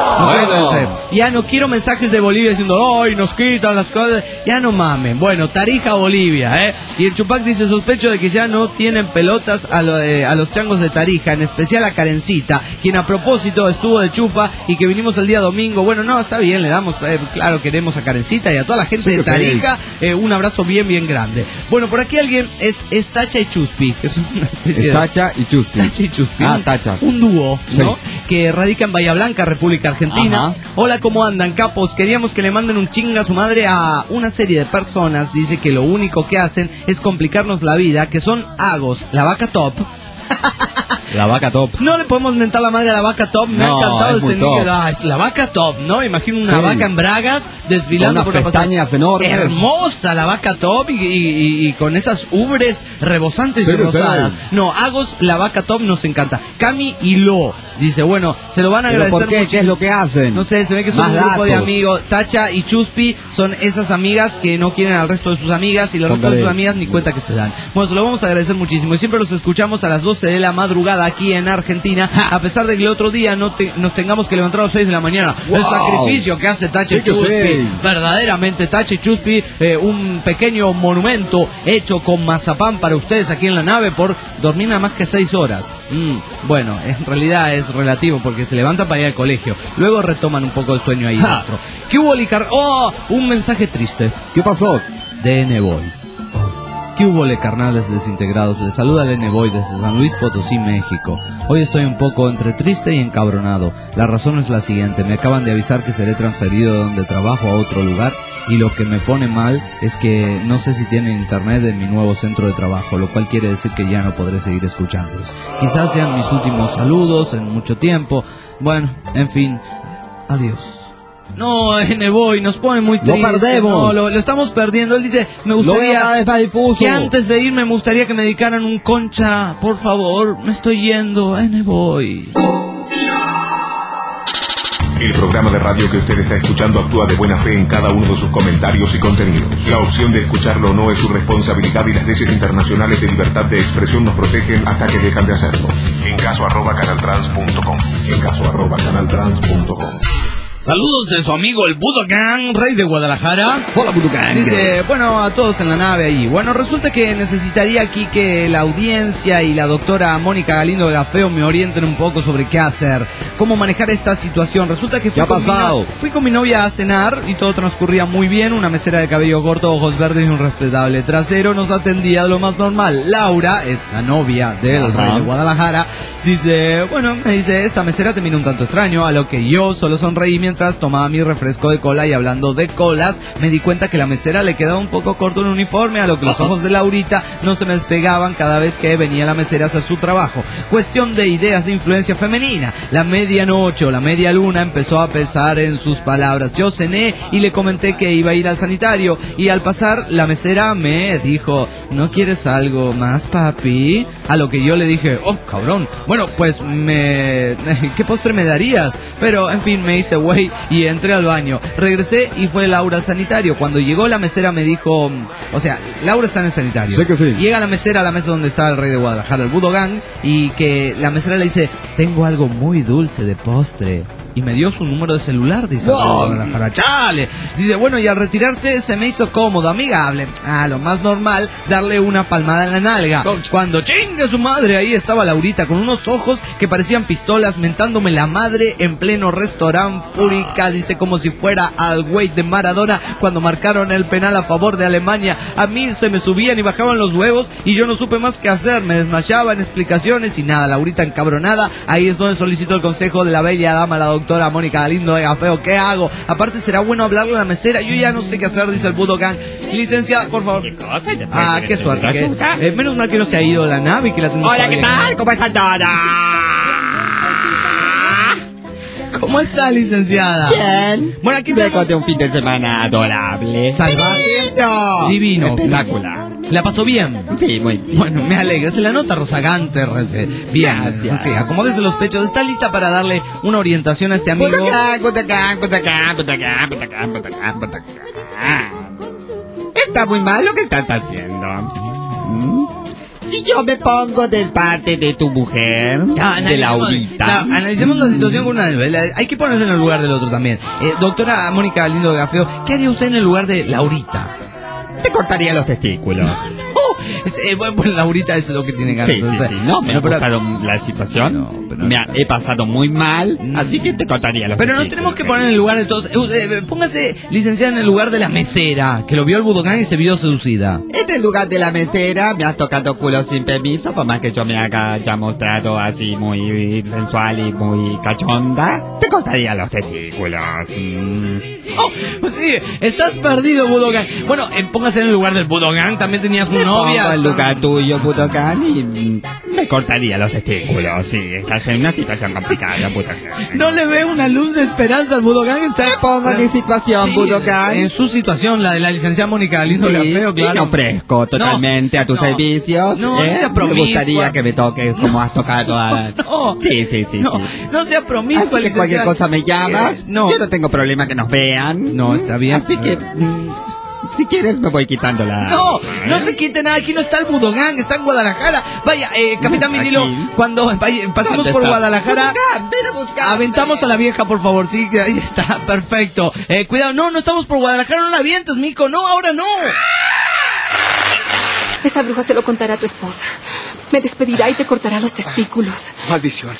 Ya no quiero mensajes de Bolivia diciendo, ¡ay, nos quitan las cosas! Ya no mamen. Bueno, Tarija, Bolivia, Y el Chupac dice, sospecho de que ya no tienen pelotas a los changos de Tarija, en especial a Karencita, quien a propósito estuvo de chupa y que vinimos el día domingo. Bueno, no, está bien, le damos, claro, queremos a Karencita y a toda la gente de Tarija, un abrazo bien, bien grande. Bueno, por aquí alguien es Tacha y Chuspi, que es una especie Tacha y Chuspi. Tacha y Chuspi. Tacha. Un dúo, ¿no? que radica en Bahía Blanca, República Argentina. Ajá. Hola, ¿cómo andan, capos? Queríamos que le manden un chinga a su madre a una serie de personas. Dice que lo único que hacen es complicarnos la vida, que son Agos, la vaca top. La vaca top. No le podemos mentar la madre a la vaca top. Me ha No, encantado es muy ese top. niño. Es la vaca top, ¿no? Imagino una Sí. vaca en bragas desfilando Con por unas la pasarela. pestañas enormes. Hermosa la vaca top y con esas ubres rebosantes Sí, y rosadas. sí. No, Agos, la vaca top nos encanta. Cami y Lo dice, bueno, se lo van a ¿Pero agradecer por qué? mucho. ¿Qué es lo que hacen? No sé, se ve que son Más un grupo de datos. amigos. Tacha y Chuspi son esas amigas que no quieren al resto de sus amigas y el resto de Póngale. sus amigas ni cuenta que se dan. Bueno, se lo vamos a agradecer muchísimo. Y siempre los escuchamos a las 12 de la madrugada aquí en Argentina, a pesar de que el otro día nos tengamos que levantar a las 6 de la mañana. El Wow. sacrificio que hace Tacha y Sí que Chuspi. sí. Verdaderamente, Tacha y Chuspi, un pequeño monumento hecho con mazapán para ustedes aquí en la nave por dormir nada más que 6 horas. Bueno, en realidad es relativo porque se levantan para ir al colegio. Luego retoman un poco el sueño ahí Ja. dentro. ¿Qué hubo, Licar? ¡Oh! Un mensaje triste ¿Qué pasó? de N-Boy. ¿Qué hubo, le carnales desintegrados? Les saluda el N-Boy desde San Luis Potosí, México. Hoy estoy un poco entre triste y encabronado. La razón es la siguiente: me acaban de avisar que seré transferido de donde trabajo a otro lugar, y lo que me pone mal es que no sé si tienen internet en mi nuevo centro de trabajo, lo cual quiere decir que ya no podré seguir escuchándolos. Quizás sean mis últimos saludos en mucho tiempo. Bueno, en fin, adiós. No, N-Boy, nos pone muy triste. perdemos. No, lo estamos perdiendo. Él dice, me Lo veo gustaría cada vez más difuso. que antes de irme me gustaría que me dedicaran un concha. Por favor, me estoy yendo, N-Boy. El programa de radio que usted está escuchando actúa de buena fe en cada uno de sus comentarios y contenidos. La opción de escucharlo no es su responsabilidad y las leyes internacionales de libertad de expresión nos protegen hasta que dejan de hacerlo. En caso @canaltrans.com. En caso @canaltrans.com. Saludos de su amigo el Budokan, rey de Guadalajara. Hola, Budokan. Dice, bueno, a todos en la nave ahí. Bueno, resulta que necesitaría aquí que la audiencia y la doctora Mónica Galindo de Gafeo me orienten un poco sobre qué hacer, cómo manejar esta situación. Resulta que ¿Qué ha pasado? fui con mi novia a cenar y todo transcurría muy bien. Una mesera de cabello corto, ojos verdes y un respetable trasero nos atendía de lo más normal. Laura, es la novia del Ajá. rey de Guadalajara, dice, bueno, me dice, esta mesera te mira un tanto extraño, a lo que yo solo sonreí mientras tomaba mi refresco de cola. Y hablando de colas, me di cuenta que la mesera le quedaba un poco corto el uniforme, a lo que los ojos de Laurita no se me despegaban cada vez que venía la mesera a hacer su trabajo. Cuestión de ideas de influencia femenina. La medianoche o la media luna empezó a pesar en sus palabras. Yo cené y le comenté que iba a ir al sanitario, y al pasar la mesera me dijo, ¿no quieres algo más, papi? A lo que yo le dije, oh, cabrón, bueno, pues ¿qué postre me darías? Pero, en fin, me hice güey y entré al baño. Regresé y fue Laura al sanitario. Cuando llegó la mesera me dijo, o sea, Laura está en el sanitario. Sé que sí. Llega la mesera a la mesa donde está el rey de Guadalajara, el Budokan, y que la mesera le dice, tengo algo muy dulce de postre. Y me dio su número de celular, dice el rey de Guadalajara. ¡Chale! Dice, bueno, y al retirarse se me hizo cómodo, amigable. Lo más normal, darle una palmada en la nalga. Cuando chingue su madre, ahí estaba Laurita con unos ojos que parecían pistolas, mentándome la madre en pleno restaurante fúrica. Dice, como si fuera al güey de Maradona cuando marcaron el penal a favor de Alemania. A mí se me subían y bajaban los huevos y yo no supe más qué hacer. Me desmayaba en explicaciones y nada. Laurita encabronada. Ahí es donde solicito el consejo de la bella dama, la doctora Mónica Galindo de Gafeo. ¿Qué hago? Aparte, será bueno hablarle a la mesera. Yo ya no sé qué hacer, dice el Budokan. Licenciada, por favor. ¿Qué cosa? Qué suerte. Menos mal que no se ha ido la nave y que la tenemos. Hola, ¿qué tal? ¿Cómo están todos? ¿Cómo está, licenciada? Bien. Bueno, aquí Luego de un fin de semana adorable. salvaje, No. divino, Espectacular. ¿La pasó bien? Sí, muy bien. Bueno, me alegra, se la nota rozagante, bien, Gracias. sí, acomódese los pechos. ¿Está lista para darle una orientación a este amigo? Está muy mal lo que estás haciendo. Si yo me pongo de parte de tu mujer, de Laurita. Analicemos la situación con una... Hay que ponerse en el lugar del otro también. Doctora Mónica Galindo de Gafeo, ¿qué haría usted en el lugar de Laurita? Te cortaría los testículos. Bueno, Laurita es lo que tiene ganas. Sí. No, me ha gustado la situación. He pasado muy mal, así que te contaría los Pero no tenemos que poner en el lugar de todos. Póngase, licenciada, en el lugar de la mesera, que lo vio el Budokan y se vio seducida. En el lugar de la mesera me has tocado culo sin permiso, por más que yo me haya mostrado así muy sensual y muy cachonda, te contaría los testículos. Oh, pues sí, estás perdido, Budokan. Bueno, póngase en el lugar del Budokan, también tenía su novia. Pongo el lugar tuyo, Budokan, y me cortaría los testículos. Sí, estás en una situación complicada, Budokan. No le veo una luz de esperanza al Budokan. Me pongo en mi situación, Budokan. En su situación, la de la licenciada Mónica Galindo Garfeo, claro. Y me ofrezco totalmente a tus servicios. No sea promiscua. Me gustaría que me toques como has tocado a... No. Sí. No sea promiscua, así que cualquier cosa me llamas. No. Yo no tengo problema que nos vean. No, está bien. Así que... si quieres me voy quitando la... No se quite nada, aquí no está el Budokan, está en Guadalajara. Vaya, Capitán Vinilo, cuando pasemos por Guadalajara, ven a buscar. Aventamos a la vieja, por favor, sí, ahí está, perfecto. Cuidado, no estamos por Guadalajara, no la avientes, mico, no, ahora no. Esa bruja se lo contará a tu esposa. Me despedirá y te cortará los testículos. Maldición.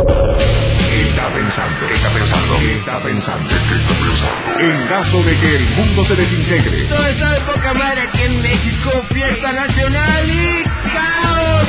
¿Qué está pensando? En caso de que el mundo se desintegre, Toda esta época madre aquí en México, fiesta nacional y caos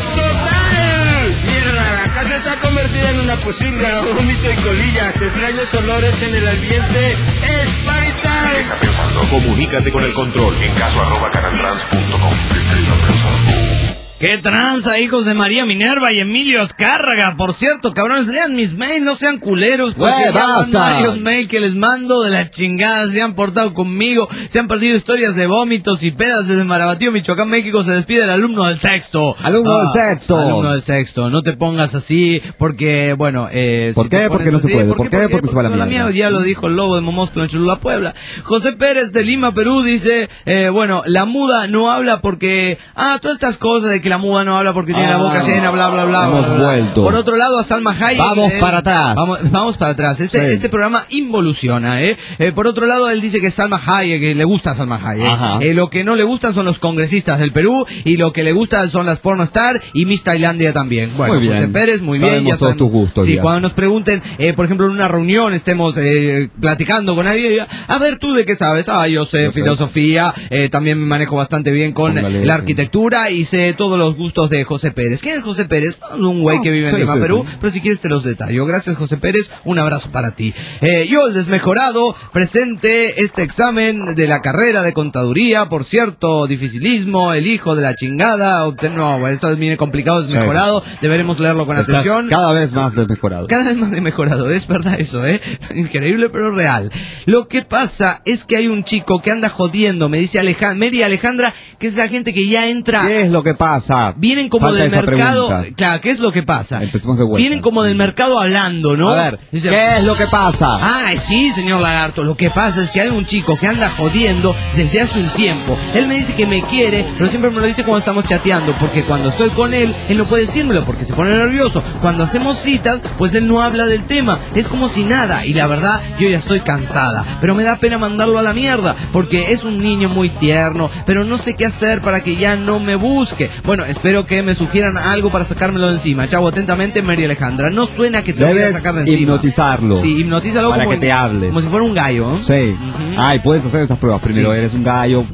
total. Mierda, la casa se ha convertido en una pocinga, vómito y colillas, extraños olores en el ambiente. Es party time. ¿qué está pensando? Comunícate con el control en caso@canaltrans.com. ¿Qué está pensando? ¡Qué tranza, hijos de María Minerva y Emilio Azcárraga! Por cierto, cabrones, lean mis mails, no sean culeros, porque ya van varios mails que les mando de la chingada, se han portado conmigo, se han perdido historias de vómitos y pedas desde Marabatío, Michoacán, México. Se despide el alumno del sexto. Alumno del sexto, no te pongas así, porque, bueno... ¿Por qué? Porque no se puede. ¿Por qué? Porque se va la mierda. Ya lo dijo el lobo de Momosclo en Cholula, Puebla. José Pérez de Lima, Perú, dice, bueno, la muda no habla porque... todas estas cosas de que la muda no habla porque tiene la boca llena, bla, bla, bla. Hemos vuelto. Por otro lado, a Salma Hayek... Vamos para atrás. Vamos para atrás. Este programa involuciona, por otro lado, él dice que Salma Hayek, que le gusta a Salma Hayek. Lo que no le gustan son los congresistas del Perú, y lo que le gusta son las pornostar y Miss Tailandia también. Bueno, muy bien. José Pérez, muy Sabemos bien. Ya todos tus gustos. Sí, ya. cuando nos pregunten, por ejemplo, en una reunión, estemos platicando con alguien, a ver, ¿tú de qué sabes? Yo sé filosofía, también me manejo bastante bien con la arquitectura y sé todos los gustos de José Pérez. ¿Quién es José Pérez? Un güey que vive en Lima, Perú, pero si quieres te los detallo. Gracias, José Pérez, un abrazo para ti. Yo, el desmejorado, presente este examen de la carrera de contaduría, por cierto, dificilísimo, el hijo de la chingada, no, esto viene complicado, desmejorado, deberemos leerlo con atención. Cada vez más desmejorado. Cada vez más desmejorado, es verdad eso, increíble pero real. Lo que pasa es que hay un chico que anda jodiendo, me dice Mary Alejandra, que es la gente que ya entra... ¿Qué es lo que pasa? Vienen como Falta del esa mercado... pregunta. Claro, ¿qué es lo que pasa? Empecemos de vuelta. Vienen como del mercado hablando, ¿no? A ver, dice, ¿qué es lo que pasa? Sí, señor Lagarto, lo que pasa es que hay un chico que anda jodiendo desde hace un tiempo. Él me dice que me quiere, pero siempre me lo dice cuando estamos chateando, porque cuando estoy con él no puede decírmelo porque se pone nervioso. Cuando hacemos citas, pues él no habla del tema, es como si nada, y la verdad, yo ya estoy cansada, pero me da pena mandarlo a la mierda, porque es un niño muy tierno, pero no sé qué hacer para que ya no me busque. Bueno, espero que me sugieran algo para sacármelo de encima. Chau, atentamente, Mary Alejandra. No suena que te lo voy a sacar de encima. Hipnotizarlo. Sí, hipnotízalo para como que te hable. Como si fuera un gallo, ¿no? Sí. Puedes hacer esas pruebas. Primero eres un gallo.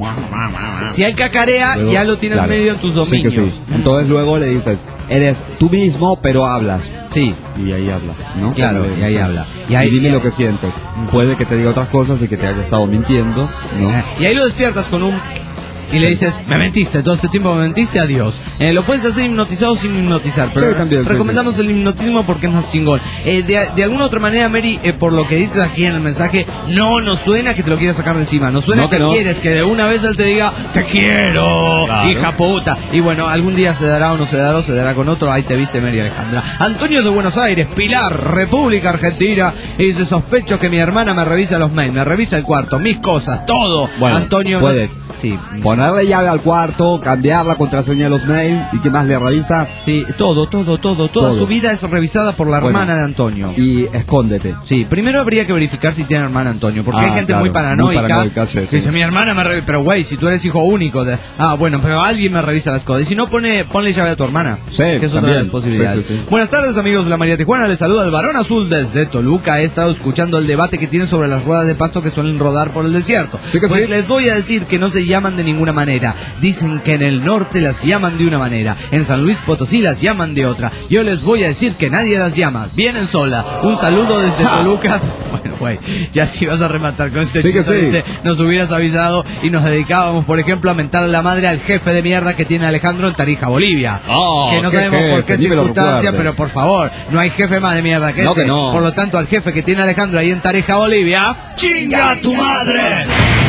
Si hay cacarea, luego, ya lo tienes medio en tus dominios. Sí. Entonces luego le dices, eres tú mismo, pero hablas. Sí. Y ahí hablas, ¿no? Claro, y ahí habla. Y dime lo que sientes. Puede que te diga otras cosas y que te haya estado mintiendo, ¿no? Y ahí lo despiertas con un... Y le dices, me mentiste, todo este tiempo me mentiste, adiós. Lo puedes hacer hipnotizado sin hipnotizar, pero también, recomendamos el hipnotismo porque es más chingón. De alguna otra manera, Mary, por lo que dices aquí en el mensaje, no nos suena que te lo quieras sacar de encima. Nos suena que quieres que de una vez él te diga, te quiero, hija puta. Y bueno, algún día se dará o no se dará, o se dará con otro. Ahí te viste, Mary Alejandra. Antonio de Buenos Aires, Pilar, República Argentina. Y dice, sospecho que mi hermana me revisa los mails, me revisa el cuarto, mis cosas, todo. Bueno, Antonio, puedes. Sí. Ponerle llave al cuarto, cambiar la contraseña de los mails, ¿y qué más le revisa? Sí, todo. Toda su vida es revisada por la hermana de Antonio. Y escóndete. Sí, primero habría que verificar si tiene hermana Antonio, porque hay gente claro, muy paranoica. Sí. Dice, mi hermana me revisa, pero güey, si tú eres hijo único, bueno, pero alguien me revisa las cosas. Y si no, ponle llave a tu hermana. Sí, que es otra de las posibilidades. Sí. Buenas tardes, amigos de la María Tijuana, les saluda el Varón Azul desde Toluca. He estado escuchando el debate que tienen sobre las ruedas de pasto que suelen rodar por el desierto. Pues les voy a decir que no se llaman de ninguna manera. Dicen que en el norte las llaman de una manera, en San Luis Potosí las llaman de otra. Yo les voy a decir que nadie las llama, vienen sola. Un saludo desde Toluca. Bueno, güey, ya si vas a rematar con este chiste, nos hubieras avisado y nos dedicábamos, por ejemplo, a mentar a la madre al jefe de mierda que tiene Alejandro en Tarija, Bolivia. Que no sabemos por qué circunstancia, pero por favor, no hay jefe más de mierda que ese. Que no. Por lo tanto, al jefe que tiene Alejandro ahí en Tarija, Bolivia, ¡chinga tu madre!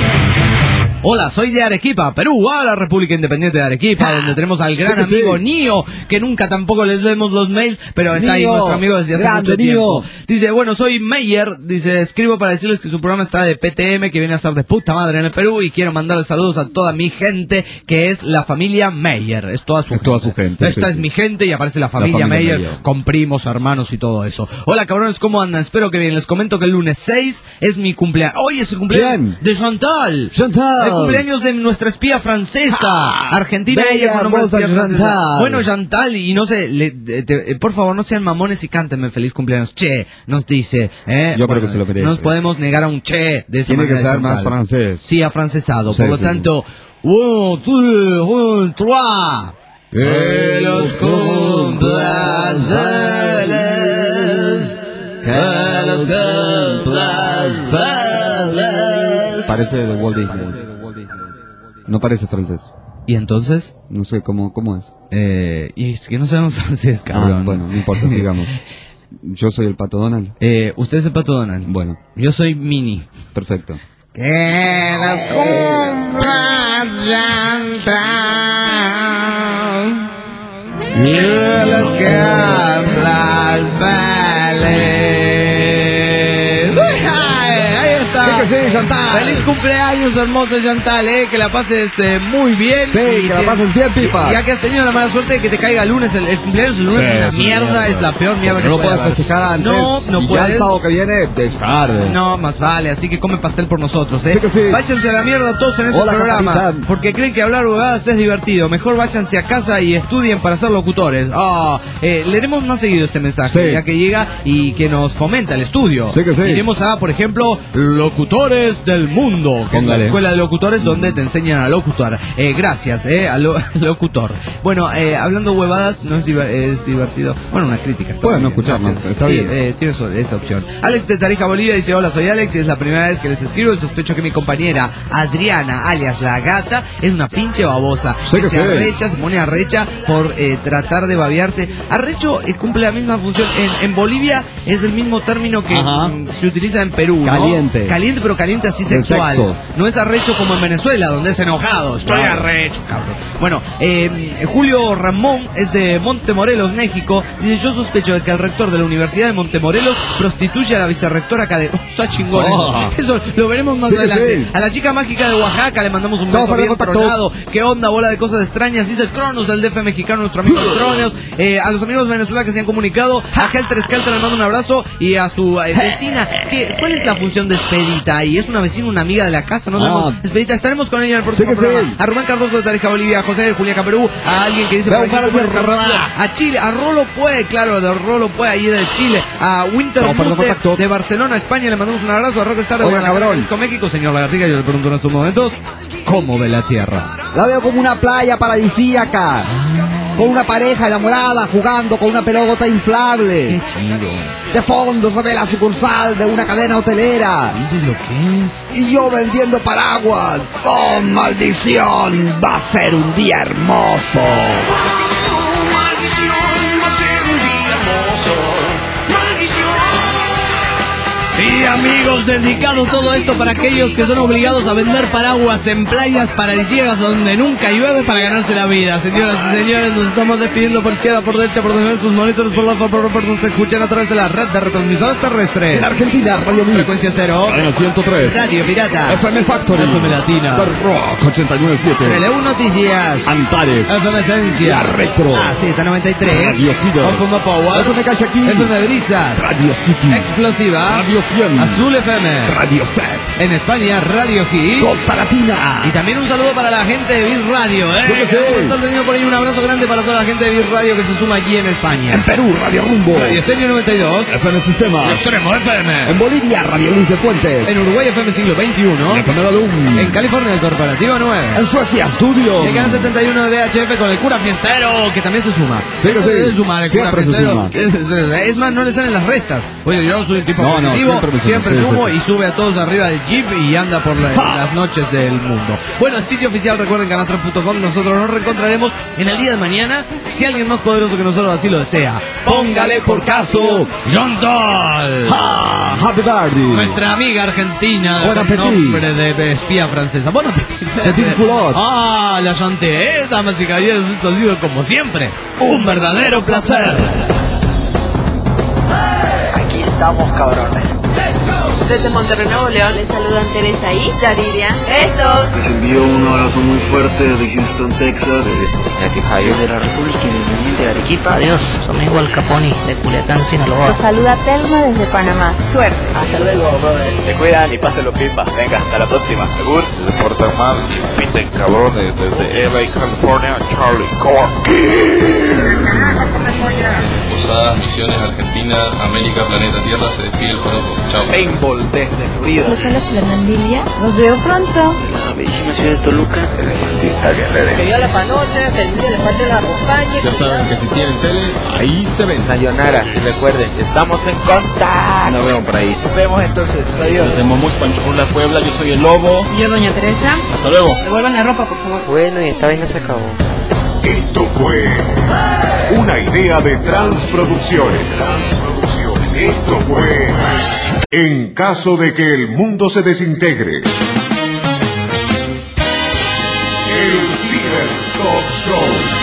Hola, soy de Arequipa, Perú, la República Independiente de Arequipa, donde tenemos al gran amigo Nio, que nunca tampoco les leemos los mails, pero está ahí nuestro amigo desde hace mucho tiempo. Dice, bueno, soy Meyer, dice, escribo para decirles que su programa está de PTM, que viene a estar de puta madre en el Perú, y quiero mandarles saludos a toda mi gente, que es la familia Meyer, es toda su gente. Esta es mi gente, y aparece la familia Meyer, con primos, hermanos y todo eso. Hola, cabrones, ¿cómo andan? Espero que bien. Les comento que el lunes 6 es mi cumpleaños. Hoy es el cumpleaños de Chantal. El cumpleaños de nuestra espía francesa, argentina, ella con nombre de espía francesa. Bueno, Chantal, y no sé, por favor, no sean mamones y cántenme feliz cumpleaños. Che, nos dice, Yo creo que se lo merece. No nos podemos negar a un che de esa Tiene manera que ser de más francés. Sí, afrancesado. Sí, por lo tanto, 1, 2, 1, 3. Que los cumplas feliz, que los cumplas feliz. Parece de Walt Disney. No parece francés. ¿Y entonces? No sé cómo es. Y es que no sabemos francés, cabrón. Bueno, no importa, sigamos. Yo soy el Pato Donald. Usted es el Pato Donald. Bueno. Yo soy Mini. Perfecto. Que las cumplas Chantal, que las cumplas feliz. Ahí está. Sí, Chantal. Feliz cumpleaños, hermosa Chantal, que la pases muy bien. Sí, que la pases bien, pipa. Ya que has tenido la mala suerte de que te caiga el lunes, el cumpleaños el lunes es una mierda, es la peor mierda que no puede puedes haber. festejar antes. No y puedes. Ya el sábado que viene, de tarde. No, más vale, así que come pastel por nosotros, Sí que sí. Váyanse a la mierda todos en ese Hola, programa, capitán. porque creen que hablar huevadas es divertido. Mejor váyanse a casa y estudien para ser locutores. Leeremos más seguido este mensaje, ya que llega y que nos fomenta el estudio. Sí que sí. Iremos a, por ejemplo, Locutores del Mundo, que es la escuela de locutores donde te enseñan a locutar. Gracias, al locutor. Bueno, hablando huevadas, no es divertido. Bueno, una crítica. Pueden no escucharnos, está bien. Tienes esa opción. Alex de Tarija, Bolivia, dice, hola, soy Alex y es la primera vez que les escribo y sospecho que mi compañera Adriana, alias La Gata, es una pinche babosa. Se arrecha, se pone arrecha por tratar de babearse. Arrecho cumple la misma función. En Bolivia es el mismo término que se utiliza en Perú, ¿no? Caliente. Caliente, pero caliente así sexual. No es arrecho como en Venezuela, donde es enojado. Estoy arrecho, cabrón. Bueno, Julio Ramón es de Montemorelos, México. Dice, yo sospecho de que el rector de la Universidad de Montemorelos prostituye a la vicerrectora académica. Está chingón. Eso lo veremos más adelante. Sí. A la chica mágica de Oaxaca le mandamos un beso bien tronado. ¿Qué onda, bola de cosas extrañas? Dice el Cronos del DF mexicano, nuestro amigo Cronos. A los amigos de Venezuela que se han comunicado. A Helter Skelter le mando un abrazo. Y a su vecina. ¿Cuál es la función de Expedita ahí? ¿Es una vecina, una amiga de la casa? No sabemos. Expedita, estaremos con ella en el próximo programa. A Rubén Cardoso de Tarija, Bolivia. A José de Juliaca, Perú. A alguien que dice a Chile. A Rolo Pue, claro, de Rolo Pue, ahí de Chile. A Winter Mute de Barcelona, España. Le mandamos un abrazo. A Rockstar de Guadalajara, México. Señor Lagartiga, yo le pregunto en estos momentos, ¿cómo ve la Tierra? La veo como una playa paradisíaca, con una pareja enamorada jugando con una pelota inflable. Qué chido. De fondo se ve la sucursal de una cadena hotelera. Mire lo que es. Y yo vendiendo paraguas. ¡Oh, maldición! Va a ser un día hermoso. Oh, maldición, va a ser un día hermoso. Maldición. Sí, Sí, amigos, dedicado todo esto para aquellos que son obligados a vender paraguas en playas paradisíacas donde nunca llueve para ganarse la vida. Señoras y señores, nos estamos despidiendo por izquierda, por derecha, por defender sus monitores, por se escuchan a través de la red de retransmisores terrestres. En Argentina, Radio Mix. Frecuencia cero. Cadena 103. Radio Pirata. FM Factory. FM Latina. Rock 89.7. Teleu Noticias. Antares. FM Esencia. La Retro. AZ93. Radio Ciber. FM Power. FM Calchaquí. FM Brisas. Radio City. Explosiva. Radio 100. Azul FM. Radio Set. En España, Radio Hit. Costa Latina. Y también un saludo para la gente de Bit Radio, Sí que sí. Estar teniendo por ahí un abrazo grande para toda la gente de Bit Radio que se suma aquí en España. En Perú, Radio Rumbo. Radio Estéreo 92. FM Sistema. Extremo FM. En Bolivia, Radio Luz de Fuentes. En Uruguay, FM Siglo XXI. FM La Lum. En California, el Corporativo 9. En Suecia, Studio. Y el canal 71 de VHF con el Cura Fiestero, que también se suma. Sí que sí. Se suma el Cura Siempre se Fiestero. suma. Es más, no le salen las restas. Oye, yo soy un tipo No, positivo, siempre me sumo, siempre sí, sumo sí. y sube a todos arriba del jeep y anda por las noches del mundo. Bueno, el sitio oficial, recuerden, canal3.com. Nosotros nos reencontraremos en el día de mañana, si alguien más poderoso que nosotros así lo desea. Póngale por caso, John Doll. Happy Birthday. Nuestra amiga argentina, Bon de appétit. nombre de espía francesa. Bon appétit. C'est une culotte. La chanté, damas y caballeros, esto ha sido como siempre un verdadero placer. Aquí estamos, cabrones. Desde Monterrey, Nuevo León, les saludan Teresa y Yaridia. ¡Besos! Les envío un abrazo muy fuerte desde Houston, Texas. Desde Cincinnati, Ohio. Desde la República Independiente de Arequipa. Adiós, soy Igual Caponi de Culiacán, Sinaloa. Los saluda Telma desde Panamá. Suerte. Hasta luego, brother. Se cuidan y pásenlo pipa. Venga, hasta la próxima. Segur. Se portan mal y piten cabrones desde LA, California, Charlie Corky. Posadas, Misiones, Argentina, América, Planeta Tierra, se despide el Joropo. Chao. Paintball desde Florida. Les habla Fernandilla. Los veo pronto. La bellísima ciudad de Toluca. Elefantista Guerrero. Que yo la panocha, que el niño le falte la acompañe. Ya saben que si tienen tele, ahí se ven. Sayonara, y recuerden, estamos en contacto. Nos vemos por ahí. Nos vemos entonces. Adiós. Desde Momuch, Panchurla, Puebla, yo soy el Lobo. Y yo, doña Teresa. Hasta luego. Devuelvan la ropa, por favor. Bueno, y esta vaina se acabó. Esto fue una idea de Transproducciones. Esto fue En caso de que el mundo se desintegre. El Ciber Talk Show.